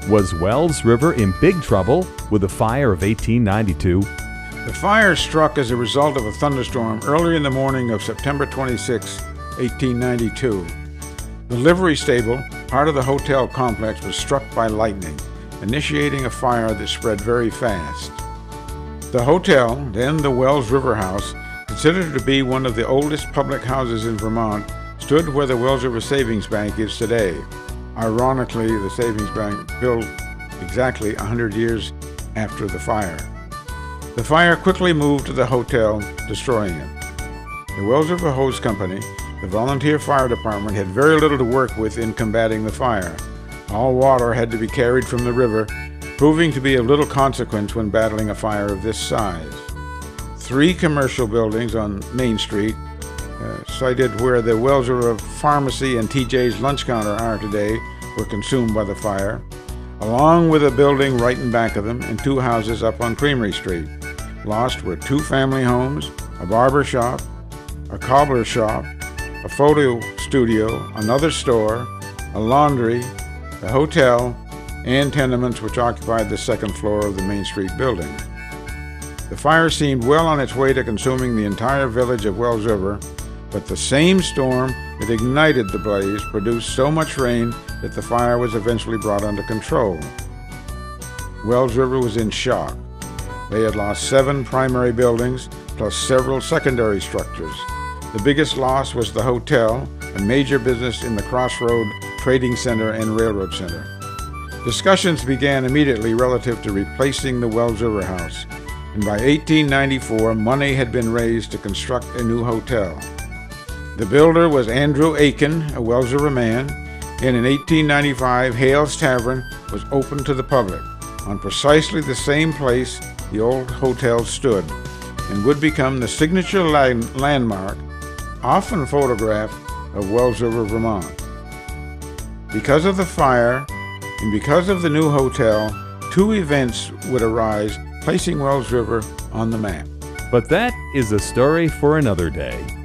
Was Wells River in big trouble with the fire of 1892? The fire struck as a result of a thunderstorm early in the morning of September 26, 1892. The livery stable, part of the hotel complex, was struck by lightning, initiating a fire that spread very fast. The hotel, then the Wells River House, considered to be one of the oldest public houses in Vermont, stood where the Wells River Savings Bank is today. Ironically, the Savings Bank built exactly 100 years after the fire. The fire quickly moved to the hotel, destroying it. The Wells River Hose Company, the volunteer fire department, had very little to work with in combating the fire. All water had to be carried from the river, proving to be of little consequence when battling a fire of this size. 3 commercial buildings on Main Street, sited where the Wells River Pharmacy and TJ's Lunch Counter are today, were consumed by the fire, along with a building right in back of them and 2 houses up on Creamery Street. Lost were 2 family homes, a barber shop, a cobbler shop, a photo studio, another store, a laundry, a hotel, and tenements which occupied the 2nd floor of the Main Street building. The fire seemed well on its way to consuming the entire village of Wells River, but the same storm that ignited the blaze produced so much rain that the fire was eventually brought under control. Wells River was in shock. They had lost 7 primary buildings, plus several secondary structures. The biggest loss was the hotel, a major business in the Crossroad Trading Center and Railroad Center. Discussions began immediately relative to replacing the Wells River House, and by 1894, money had been raised to construct a new hotel. The builder was Andrew Aiken, a Wells River man, and in 1895, Hale's Tavern was opened to the public on precisely the same place the old hotel stood, and would become the signature landmark, often photographed, of Wells River, Vermont. Because of the fire and because of the new hotel, 2 events would arise, placing Wells River on the map. But that is a story for another day.